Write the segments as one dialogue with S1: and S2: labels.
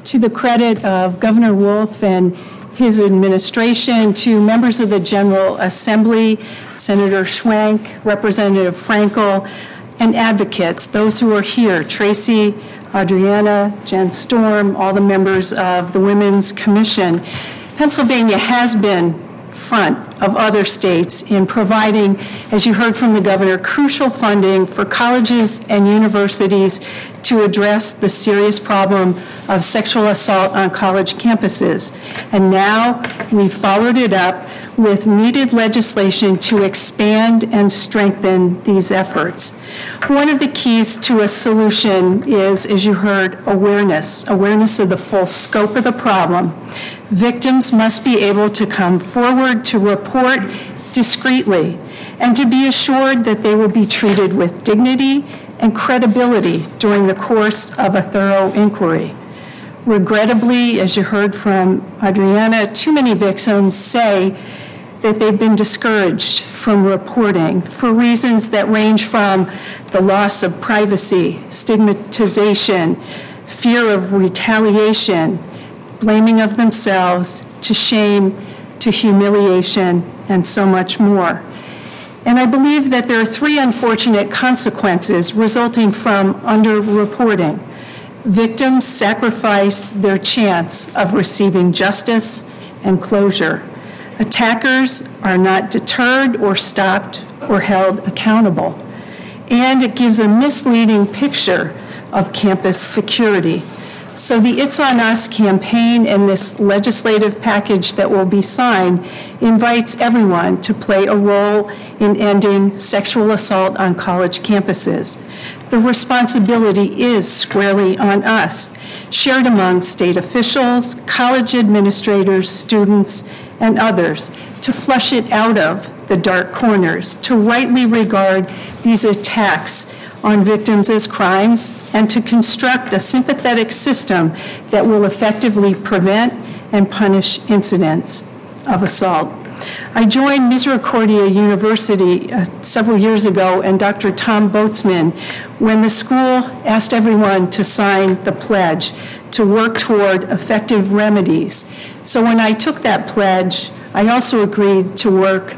S1: to the credit of Governor Wolf and his administration, to members of the General Assembly, Senator Schwank, Representative Frankel, and advocates, those who are here, Tracy, Adriana, Jen Storm, all the members of the Women's Commission. Pennsylvania has been front of other states in providing, as you heard from the governor, crucial funding for colleges and universities to address the serious problem of sexual assault on college campuses. And now we've followed it up with needed legislation to expand and strengthen these efforts. One of the keys to a solution is, as you heard, awareness of the full scope of the problem. Victims must be able to come forward to report discreetly and to be assured that they will be treated with dignity and credibility during the course of a thorough inquiry. Regrettably, as you heard from Adriana, too many victims say that they've been discouraged from reporting for reasons that range from the loss of privacy, stigmatization, fear of retaliation, blaming of themselves, to shame, to humiliation, and so much more. And I believe that there are three unfortunate consequences resulting from underreporting. Victims sacrifice their chance of receiving justice and closure. Attackers are not deterred or stopped or held accountable. And it gives a misleading picture of campus security. So the It's On Us campaign and this legislative package that will be signed invites everyone to play a role in ending sexual assault on college campuses. The responsibility is squarely on us, shared among state officials, college administrators, students, and others, to flush it out of the dark corners, to rightly regard these attacks on victims as crimes, and to construct a sympathetic system that will effectively prevent and punish incidents of assault. I joined Misericordia University several years ago and Dr. Tom Boatsman when the school asked everyone to sign the pledge to work toward effective remedies. So when I took that pledge, I also agreed to work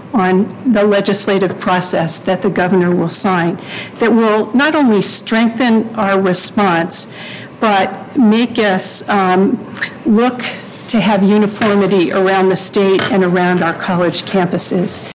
S1: on the legislative process that the governor will sign that will not only strengthen our response, but make us look to have uniformity around the state and around our college campuses.